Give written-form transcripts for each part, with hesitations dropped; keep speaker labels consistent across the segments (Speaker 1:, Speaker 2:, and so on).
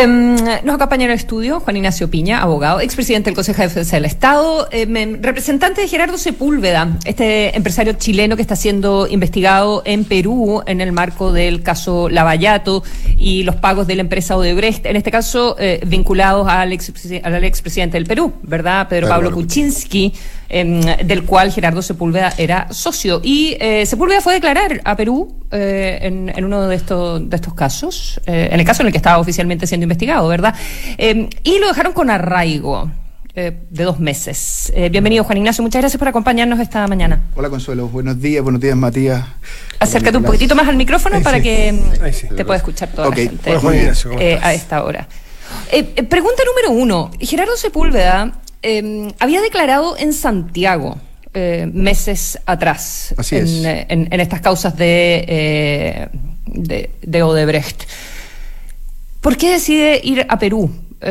Speaker 1: Nos acompaña en el estudio Juan Ignacio Piña, abogado, expresidente del Consejo de Defensa del Estado, representante de Gerardo Sepúlveda, este empresario chileno que está siendo investigado en Perú en el marco del caso Lavallato y los pagos de la empresa Odebrecht, en este caso vinculados al expresidente del Perú, ¿verdad? Pedro Pablo Kuczynski, del cual Gerardo Sepúlveda era socio. Y Sepúlveda fue a declarar a Perú en uno de estos casos, en el caso en el que estaba oficialmente siendo investigado, ¿verdad? Y lo dejaron con arraigo de 2 meses. Bienvenido, Juan Ignacio, muchas gracias por acompaños esta mañana.
Speaker 2: Hola, Consuelo, buenos días, Matías.
Speaker 1: Acércate un poquitito más al micrófono para que te pueda escuchar toda la gente.
Speaker 2: Hola, Juan Ignacio, ¿cómo estás?
Speaker 1: A esta hora. Pregunta número 1. Gerardo Sepúlveda había declarado en Santiago meses atrás en estas causas de Odebrecht. ¿Por qué decide ir a Perú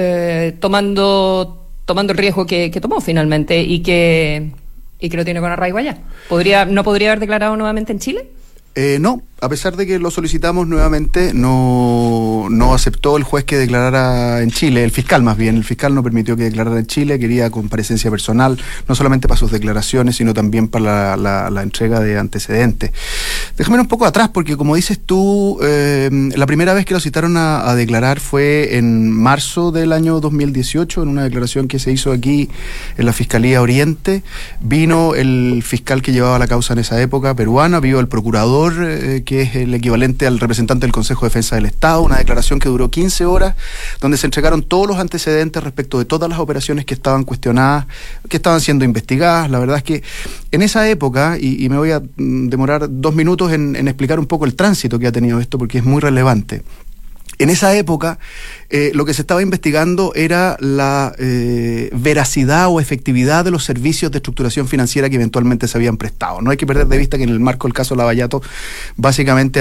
Speaker 1: tomando el riesgo que tomó finalmente y que lo tiene con arraigo allá? ¿No podría haber declarado nuevamente en Chile?
Speaker 2: No, a pesar de que lo solicitamos nuevamente, no aceptó el juez que declarara en Chile, el fiscal más bien. El fiscal no permitió que declarara en Chile, quería comparecencia personal, no solamente para sus declaraciones, sino también para la entrega de antecedentes. Déjame ir un poco atrás, porque como dices tú, la primera vez que lo citaron a declarar fue en marzo del año 2018, en una declaración que se hizo aquí en la Fiscalía Oriente. Vino el fiscal que llevaba la causa en esa época, peruana, vio el procurador, que es el equivalente al representante del Consejo de Defensa del Estado, una declaración que duró 15 horas, donde se entregaron todos los antecedentes respecto de todas las operaciones que estaban cuestionadas, que estaban siendo investigadas. La verdad es que en esa época, y me voy a demorar 2 minutos en explicar un poco el tránsito que ha tenido esto, porque es muy relevante. En esa época, lo que se estaba investigando era la veracidad o efectividad de los servicios de estructuración financiera que eventualmente se habían prestado. No hay que perder de vista que en el marco del caso Lavallato, básicamente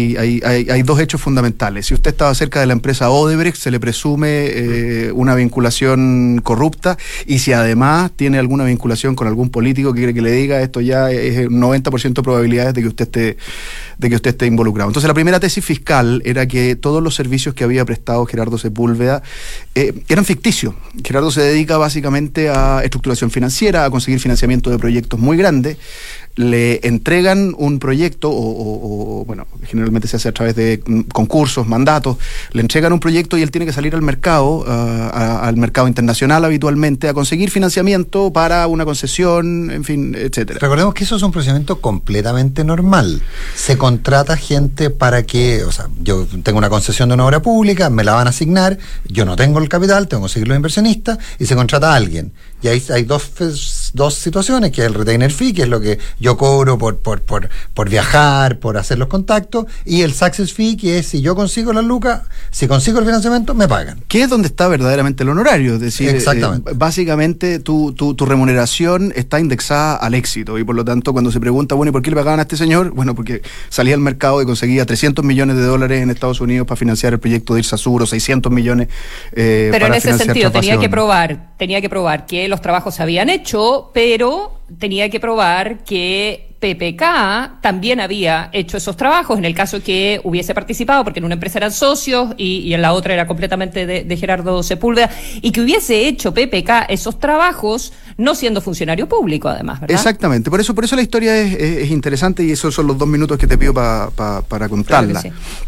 Speaker 2: hay 2 hechos fundamentales. Si usted estaba cerca de la empresa Odebrecht, se le presume una vinculación corrupta, y si además tiene alguna vinculación con algún político que quiere que le diga, esto ya es 90% de probabilidades de que usted esté involucrado. Entonces, la primera tesis fiscal era que todos los servicios que había prestado Gerardo Sepúlveda eran ficticios. Gerardo se dedica básicamente a estructuración financiera, a conseguir financiamiento de proyectos muy grandes. Le entregan un proyecto, bueno, generalmente se hace a través de concursos, mandatos, le entregan un proyecto y él tiene que salir al mercado, al mercado internacional habitualmente, a conseguir financiamiento para una concesión, en fin, etcétera.
Speaker 3: Recordemos que eso es un procedimiento completamente normal. Se contrata gente para que, o sea, yo tengo una concesión de una obra pública, me la van a asignar, yo no tengo el capital, tengo que seguir los inversionistas, y se contrata a alguien. Y ahí hay dos situaciones, que es el retainer fee, que es lo que yo cobro por viajar, por hacer los contactos, y el success fee, que es si yo consigo las lucas, si consigo el financiamiento, me pagan.
Speaker 2: Que es donde está verdaderamente el honorario, es decir, básicamente tu remuneración está indexada al éxito, y por lo tanto cuando se pregunta, bueno, ¿y por qué le pagaban a este señor? Bueno, porque salía al mercado y conseguía $300 millones en Estados Unidos para financiar el proyecto de Irsasur, o 600 millones
Speaker 1: pero
Speaker 2: para
Speaker 1: en ese sentido
Speaker 2: tenía
Speaker 1: tenía que probar que los trabajos se habían hecho, pero tenía que probar que PPK también había hecho esos trabajos, en el caso que hubiese participado, porque en una empresa eran socios y en la otra era completamente de Gerardo Sepúlveda, y que hubiese hecho PPK esos trabajos no siendo funcionario público, además, ¿verdad?
Speaker 2: Exactamente, por eso la historia es interesante, y esos son los 2 minutos que te pido para contarla. Claro que sí.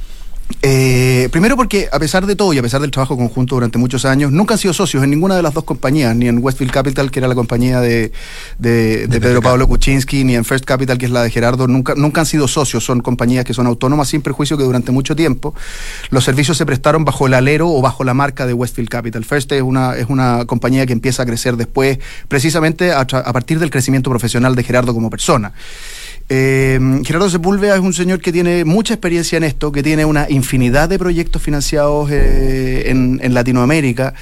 Speaker 2: Primero porque, a pesar de todo y a pesar del trabajo conjunto durante muchos años, nunca han sido socios en ninguna de las 2 compañías, ni en Westfield Capital, que era la compañía de Pedro Pablo Kuczynski, ni en First Capital, que es la de Gerardo. Nunca han sido socios, son compañías que son autónomas, sin perjuicio que durante mucho tiempo los servicios se prestaron bajo el alero o bajo la marca de Westfield Capital. First es una compañía que empieza a crecer después, precisamente a partir del crecimiento profesional de Gerardo como persona. Gerardo Sepúlveda es un señor que tiene mucha experiencia en esto, que tiene una infinidad de proyectos financiados en Latinoamérica,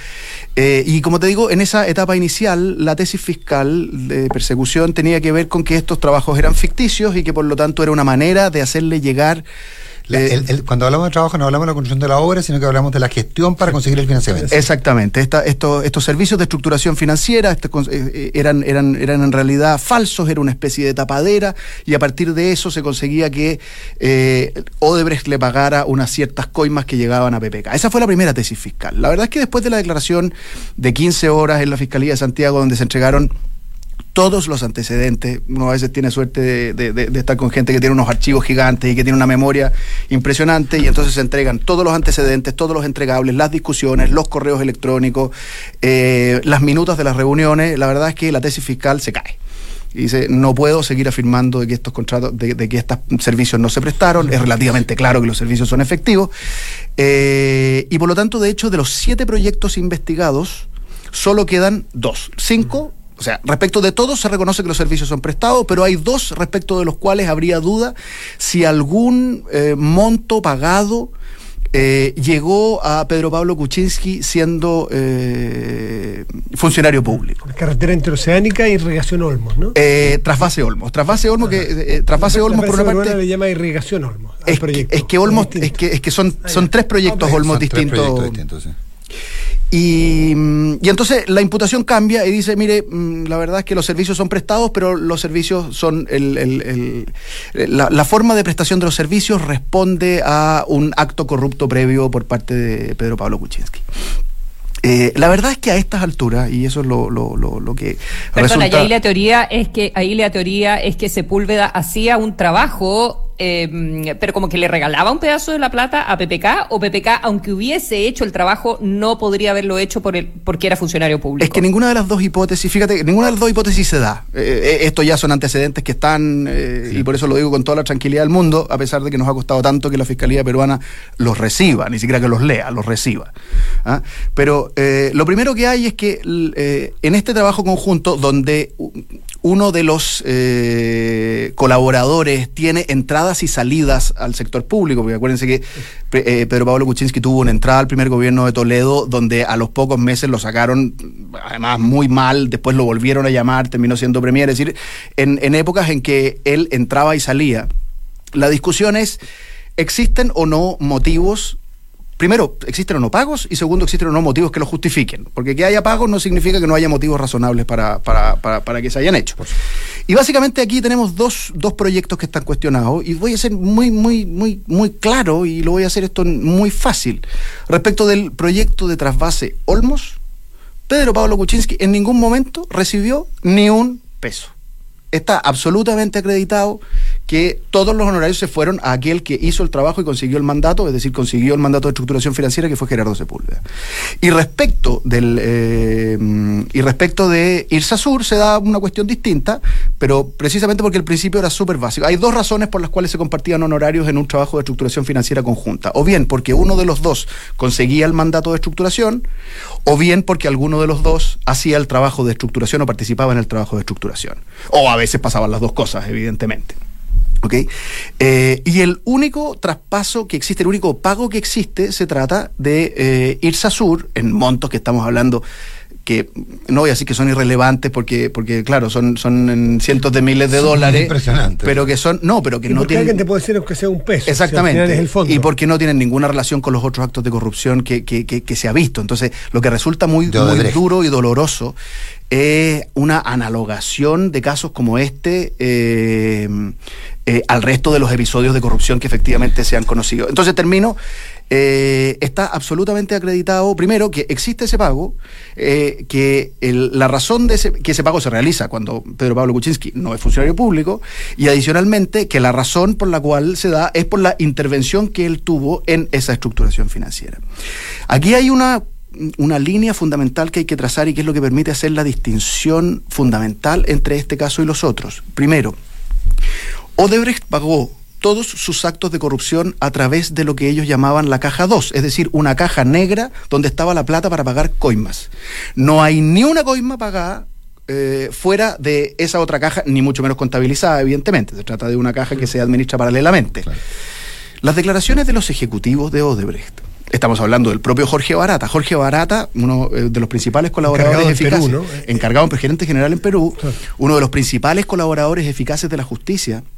Speaker 2: y como te digo, en esa etapa inicial la tesis fiscal de persecución tenía que ver con que estos trabajos eran ficticios y que por lo tanto era una manera de hacerle llegar
Speaker 3: Cuando hablamos de trabajo no hablamos de la construcción de la obra, sino que hablamos de la gestión para conseguir el financiamiento.
Speaker 2: Exactamente. Estos servicios de estructuración financiera eran en realidad falsos, era una especie de tapadera, y a partir de eso se conseguía que Odebrecht le pagara unas ciertas coimas que llegaban a PPK. Esa fue la primera tesis fiscal. La verdad es que después de la declaración de 15 horas en la Fiscalía de Santiago, donde se entregaron todos los antecedentes, uno a veces tiene suerte de estar con gente que tiene unos archivos gigantes y que tiene una memoria impresionante, y entonces se entregan todos los antecedentes, todos los entregables, las discusiones, los correos electrónicos, las minutas de las reuniones. La verdad es que la tesis fiscal se cae. Y dice, no puedo seguir afirmando de que estos contratos, de que estos servicios no se prestaron. Es relativamente claro que los servicios son efectivos. Y por lo tanto, de hecho, de los 7 proyectos investigados, solo quedan 2. 5, o sea, respecto de todos se reconoce que los servicios son prestados, pero hay 2 respecto de los cuales habría duda si algún monto pagado llegó a Pedro Pablo Kuczynski siendo funcionario público.
Speaker 4: La carretera interoceánica e irrigación Olmos, ¿no?
Speaker 2: Trasvase Olmos, Trasvase Olmos por una parte
Speaker 4: le llama irrigación Olmos al proyecto.
Speaker 2: Es que Olmos, es que son 3 proyectos Olmos distintos. Sí. Y entonces la imputación cambia y dice, mire, la verdad es que los servicios son prestados, pero los servicios son la forma de prestación de los servicios responde a un acto corrupto previo por parte de Pedro Pablo Kuczynski. La verdad es que a estas alturas, y eso es lo que
Speaker 1: perdona,
Speaker 2: resulta...
Speaker 1: y ahí la teoría es que Sepúlveda hacía un trabajo, pero como que le regalaba un pedazo de la plata a PPK, o PPK, aunque hubiese hecho el trabajo, no podría haberlo hecho porque era funcionario público.
Speaker 2: Es que ninguna de las dos hipótesis, fíjate, ninguna de las dos hipótesis se da. Esto ya son antecedentes que están, y por eso lo digo con toda la tranquilidad del mundo, a pesar de que nos ha costado tanto que la Fiscalía peruana los reciba, ni siquiera que los lea, los reciba. ¿Ah? Pero lo primero que hay es que en este trabajo conjunto, donde uno de los colaboradores tiene entradas y salidas al sector público, porque acuérdense que Pedro Pablo Kuczynski tuvo una entrada al primer gobierno de Toledo, donde a los pocos meses lo sacaron, además muy mal, después lo volvieron a llamar, terminó siendo premier, es decir, en épocas en que él entraba y salía. La discusión es, ¿existen o no motivos? Primero, ¿existen o no pagos? Y segundo, ¿existen o no motivos que lo justifiquen? Porque que haya pagos no significa que no haya motivos razonables para que se hayan hecho. Y básicamente aquí tenemos dos proyectos que están cuestionados, y voy a ser muy claro, y lo voy a hacer esto muy fácil. Respecto del proyecto de trasvase Olmos, Pedro Pablo Kuczynski en ningún momento recibió ni un peso. Está absolutamente acreditado que todos los honorarios se fueron a aquel que hizo el trabajo y consiguió el mandato, es decir, consiguió el mandato de estructuración financiera, que fue Gerardo Sepúlveda. Y respecto de Irsasur se da una cuestión distinta, pero precisamente porque el principio era súper básico. Hay 2 razones por las cuales se compartían honorarios en un trabajo de estructuración financiera conjunta. O bien porque uno de los 2 conseguía el mandato de estructuración, o bien porque alguno de los 2 hacía el trabajo de estructuración o participaba en el trabajo de estructuración. O a veces pasaban las 2 cosas, evidentemente. ¿Ok? Y el único traspaso que existe, el único pago que existe, se trata de Irsasur, en montos que estamos hablando, que no voy a decir que son irrelevantes porque claro, son en cientos de miles de dólares.
Speaker 3: Impresionante.
Speaker 2: Pero que son, no, pero que no tienen...
Speaker 4: alguien te puede decir que sea un peso.
Speaker 2: Exactamente.
Speaker 4: Si al final es el fondo.
Speaker 2: Y porque no tienen ninguna relación con los otros actos de corrupción que se ha visto. Entonces, lo que resulta muy duro y doloroso es una analogación de casos como este al resto de los episodios de corrupción que efectivamente se han conocido. Entonces termino. Está absolutamente acreditado, primero, que existe ese pago, que la razón de que ese pago se realiza cuando Pedro Pablo Kuczynski no es funcionario público, y adicionalmente que la razón por la cual se da es por la intervención que él tuvo en esa estructuración financiera. Aquí hay una línea fundamental que hay que trazar, y que es lo que permite hacer la distinción fundamental entre este caso y los otros. Primero, Odebrecht pagó todos sus actos de corrupción a través de lo que ellos llamaban la caja 2, es decir, una caja negra donde estaba la plata para pagar coimas. No hay ni una coima pagada fuera de esa otra caja, ni mucho menos contabilizada, evidentemente. Se trata de una caja que se administra paralelamente. Claro. Las declaraciones de los ejecutivos de Odebrecht, estamos hablando del propio Jorge Barata. Jorge Barata, uno de los principales colaboradores eficaces, encargado en gerente general en Perú, claro, uno de los principales colaboradores eficaces de la justicia,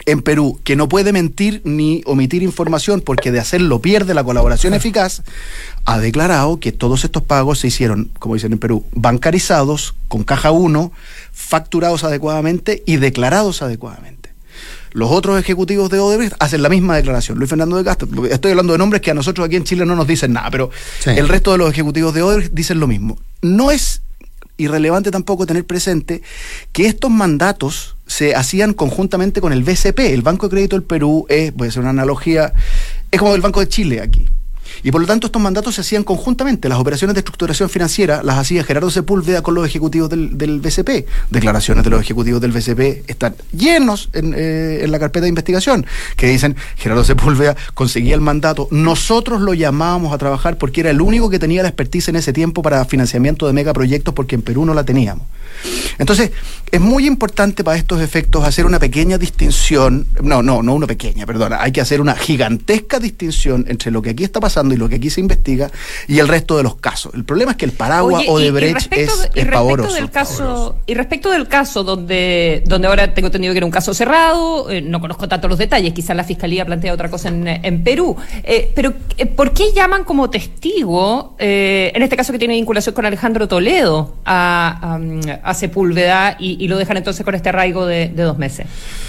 Speaker 2: en Perú, que no puede mentir ni omitir información porque de hacerlo pierde la colaboración eficaz, ha declarado que todos estos pagos se hicieron, como dicen en Perú, bancarizados, con caja 1, facturados adecuadamente y declarados adecuadamente. Los otros ejecutivos de Odebrecht hacen la misma declaración. Luis Fernando de Castro, estoy hablando de nombres que a nosotros aquí en Chile no nos dicen nada, pero sí, el resto de los ejecutivos de Odebrecht dicen lo mismo. No es irrelevante tampoco tener presente que estos mandatos se hacían conjuntamente con el BCP. El Banco de Crédito del Perú voy a hacer una analogía, es como el Banco de Chile aquí. Y por lo tanto estos mandatos se hacían conjuntamente. Las operaciones de estructuración financiera las hacía Gerardo Sepúlveda con los ejecutivos del BCP. Declaraciones de los ejecutivos del BCP están llenos en la carpeta de investigación, que dicen, Gerardo Sepúlveda conseguía el mandato, nosotros lo llamábamos a trabajar porque era el único que tenía la expertise en ese tiempo para financiamiento de megaproyectos, porque en Perú no la teníamos. Entonces, es muy importante para estos efectos hacer una pequeña distinción, no una pequeña, perdona, hay que hacer una gigantesca distinción entre lo que aquí está pasando y lo que aquí se investiga y el resto de los casos. El problema es que el paraguas Odebrecht es pavoroso. Y respecto del caso donde ahora tengo entendido que era un caso cerrado, no conozco tanto los detalles, quizás la Fiscalía plantea otra cosa en Perú, pero ¿por qué llaman como testigo, en este caso que tiene vinculación con Alejandro Toledo, a Sepúlveda y lo dejan entonces con este arraigo de 2 meses?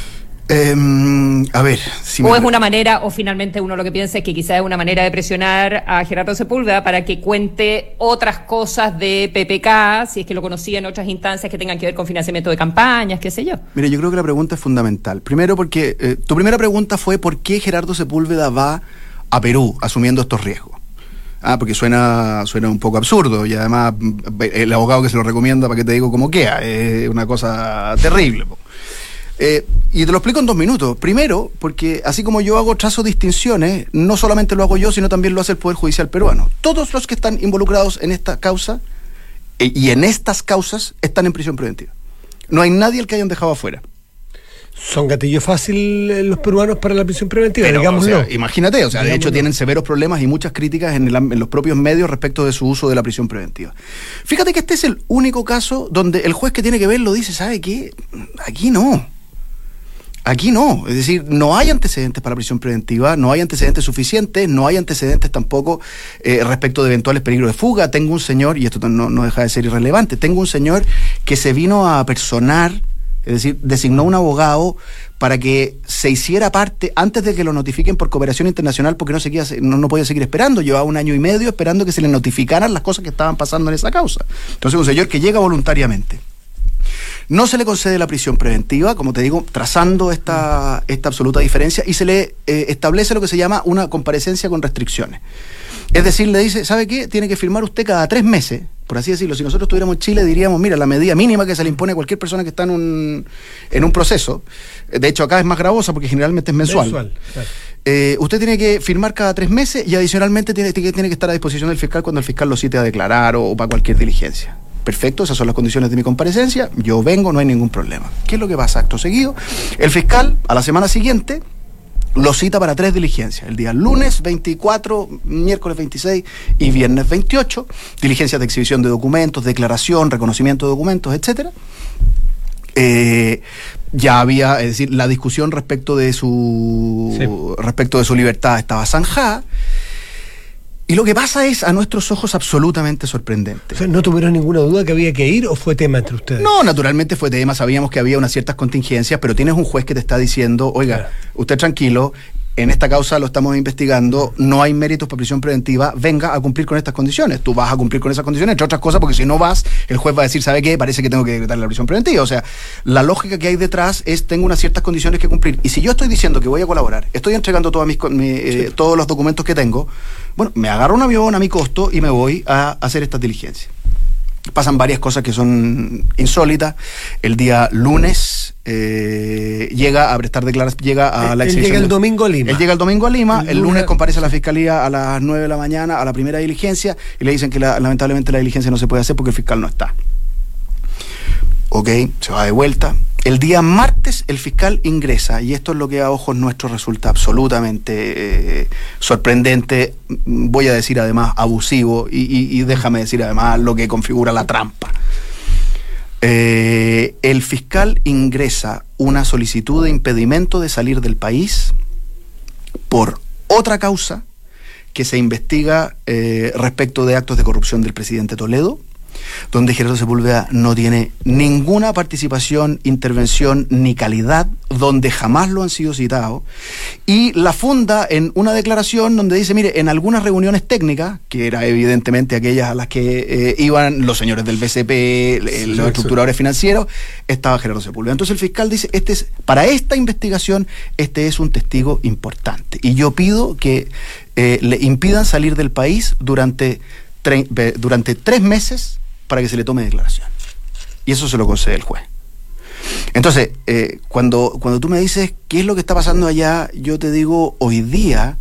Speaker 2: A ver,
Speaker 1: o es una manera, o finalmente uno lo que piensa es que quizás es una manera de presionar a Gerardo Sepúlveda para que cuente otras cosas de PPK, si es que lo conocía en otras instancias que tengan que ver con financiamiento de campañas, qué sé yo.
Speaker 2: Mira, yo creo que la pregunta es fundamental. Primero porque tu primera pregunta fue ¿por qué Gerardo Sepúlveda va a Perú asumiendo estos riesgos? Porque suena un poco absurdo y además el abogado que se lo recomienda, para que te digo cómo queda, es una cosa terrible. Y te lo explico en 2 minutos. Primero, porque así como yo trazo distinciones, no solamente lo hago yo, sino también lo hace el Poder Judicial peruano. Todos los que están involucrados en esta causa y en estas causas están en prisión preventiva. No hay nadie al que hayan dejado afuera.
Speaker 4: Son gatillo fácil los peruanos para la prisión preventiva,
Speaker 2: pero,
Speaker 4: digámoslo.
Speaker 2: O sea, imagínate, de hecho tienen severos problemas y muchas críticas en los propios medios respecto de su uso de la prisión preventiva. Fíjate que este es el único caso donde el juez que tiene que verlo dice, ¿sabe qué? Aquí no. Es decir, no hay antecedentes para la prisión preventiva, no hay antecedentes suficientes, no hay antecedentes tampoco respecto de eventuales peligros de fuga. Tengo un señor, y esto no deja de ser irrelevante, tengo un señor que se vino a personar, es decir, designó un abogado para que se hiciera parte antes de que lo notifiquen por cooperación internacional, porque no podía seguir esperando. Llevaba 1 año y medio esperando que se le notificaran las cosas que estaban pasando en esa causa. Entonces, un señor que llega voluntariamente. No se le concede la prisión preventiva, como te digo, trazando esta absoluta diferencia, y se le establece lo que se llama una comparecencia con restricciones. Es decir, le dice, ¿sabe qué? Tiene que firmar usted cada 3 meses, por así decirlo. Si nosotros estuviéramos en Chile, diríamos, mira, la medida mínima que se le impone a cualquier persona que está en un proceso, de hecho acá es más gravosa porque generalmente es mensual. Claro. Usted tiene que firmar cada 3 meses y adicionalmente tiene que estar a disposición del fiscal cuando el fiscal lo cite a declarar o para cualquier diligencia. Perfecto, esas son las condiciones de mi comparecencia, yo vengo, no hay ningún problema. ¿Qué es lo que pasa? Acto seguido, el fiscal a la semana siguiente lo cita para 3 diligencias, el día lunes 24, miércoles 26 y viernes 28, diligencias de exhibición de documentos, declaración, reconocimiento de documentos, etcétera. Ya había, es decir, la discusión respecto de su libertad estaba zanjada. Y lo que pasa es, a nuestros ojos, absolutamente sorprendente.
Speaker 4: O sea, ¿no tuvieron ninguna duda que había que ir o fue tema entre ustedes?
Speaker 2: No, naturalmente fue tema, sabíamos que había unas ciertas contingencias, pero tienes un juez que te está diciendo, oiga, claro, usted tranquilo, en esta causa lo estamos investigando, no hay méritos para prisión preventiva, venga a cumplir con estas condiciones. Tú vas a cumplir con esas condiciones, entre otras cosas, porque si no vas, el juez va a decir, ¿sabe qué? Parece que tengo que decretarle la prisión preventiva. O sea, la lógica que hay detrás es, tengo unas ciertas condiciones que cumplir. Y si yo estoy diciendo que voy a colaborar, estoy entregando todos los documentos que tengo, bueno, me agarro un avión a mi costo y me voy a hacer estas diligencias. Pasan varias cosas que son insólitas. El día lunes llega a prestar declaraciones, llega a la exhibición.
Speaker 4: Él llega el domingo a Lima.
Speaker 2: Él llega el domingo a Lima, el lunes comparece a la fiscalía a las 9 de la mañana a la primera diligencia y le dicen que lamentablemente la diligencia no se puede hacer porque el fiscal no está. Ok, se va de vuelta. El día martes el fiscal ingresa, y esto es lo que a ojos nuestros resulta absolutamente sorprendente, voy a decir además abusivo, y déjame decir además lo que configura la trampa. El fiscal ingresa una solicitud de impedimento de salir del país por otra causa que se investiga respecto de actos de corrupción del presidente Toledo, donde Gerardo Sepúlveda no tiene ninguna participación, intervención ni calidad, donde jamás lo han sido citados, y la funda en una declaración donde dice, mire, en algunas reuniones técnicas, que era evidentemente aquellas a las que iban los señores del BCP, los estructuradores financieros, estaba Gerardo Sepúlveda. Entonces el fiscal dice, para esta investigación, este es un testigo importante, y yo pido que le impidan salir del país durante 3 meses para que se le tome declaración. Y eso se lo concede el juez. Entonces, cuando tú me dices qué es lo que está pasando allá, yo te digo, hoy día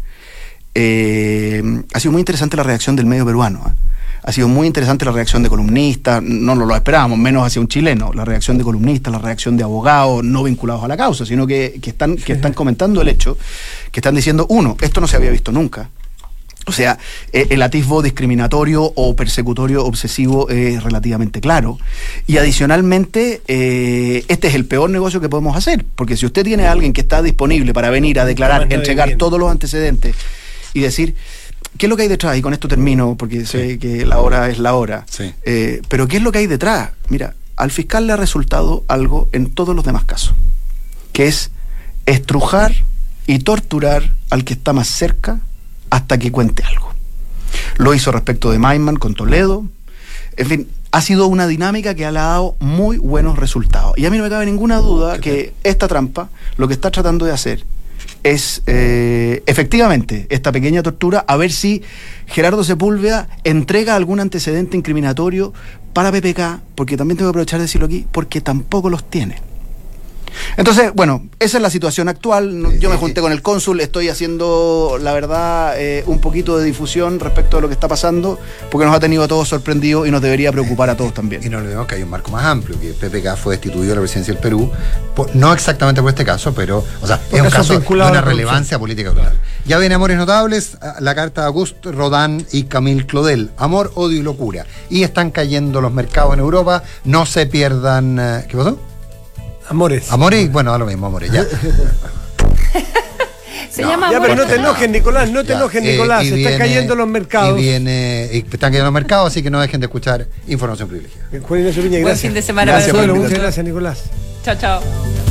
Speaker 2: ha sido muy interesante la reacción del medio peruano. Ha sido muy interesante la reacción de columnistas, no lo esperábamos, menos hacia un chileno, la reacción de columnistas, la reacción de abogados no vinculados a la causa, sino que están comentando el hecho, que están diciendo, uno, esto no se había visto nunca. O sea, el atisbo discriminatorio o persecutorio obsesivo es relativamente claro. Y adicionalmente, este es el peor negocio que podemos hacer, porque si usted tiene a alguien que está disponible para venir a declarar, entregar todos los antecedentes y decir, ¿qué es lo que hay detrás? Y con esto termino, porque sé que la hora es la hora. Sí. Pero ¿qué es lo que hay detrás? Mira, al fiscal le ha resultado algo en todos los demás casos, que es estrujar y torturar al que está más cerca hasta que cuente algo. Lo hizo respecto de Maiman con Toledo. En fin, ha sido una dinámica que le ha dado muy buenos resultados. Y a mí no me cabe ninguna duda que esta trampa, lo que está tratando de hacer es efectivamente esta pequeña tortura, a ver si Gerardo Sepúlveda entrega algún antecedente incriminatorio para PPK, porque también tengo que aprovechar de decirlo aquí, porque tampoco los tiene. Entonces, bueno, esa es la situación actual. Yo me junté con el cónsul, estoy haciendo, la verdad, un poquito de difusión respecto de lo que está pasando, porque nos ha tenido a todos sorprendidos y nos debería preocupar a todos también.
Speaker 3: Y no olvidemos que hay un marco más amplio, que PPK fue destituido de la presidencia del Perú, no exactamente por este caso, pero, o sea, es un caso de una relevancia política global. Ya viene Amores Notables, la carta de Auguste Rodin y Camille Claudel, Amor, Odio y Locura. Y están cayendo los mercados en Europa, no se pierdan... ¿Qué pasó?
Speaker 4: Amores,
Speaker 3: bueno, da lo mismo, Amores, ya.
Speaker 1: Se llama
Speaker 4: ya,
Speaker 1: Amores.
Speaker 4: pero no te enojes, Nicolás, Nicolás, se están cayendo los mercados.
Speaker 3: Y están cayendo los mercados, así que no dejen de escuchar Información Privilegiada.
Speaker 4: Juan Ignacio Piña, gracias.
Speaker 1: Buen fin de semana
Speaker 4: para
Speaker 1: todos.
Speaker 4: Muchas gracias, Nicolás.
Speaker 1: Chao, chao.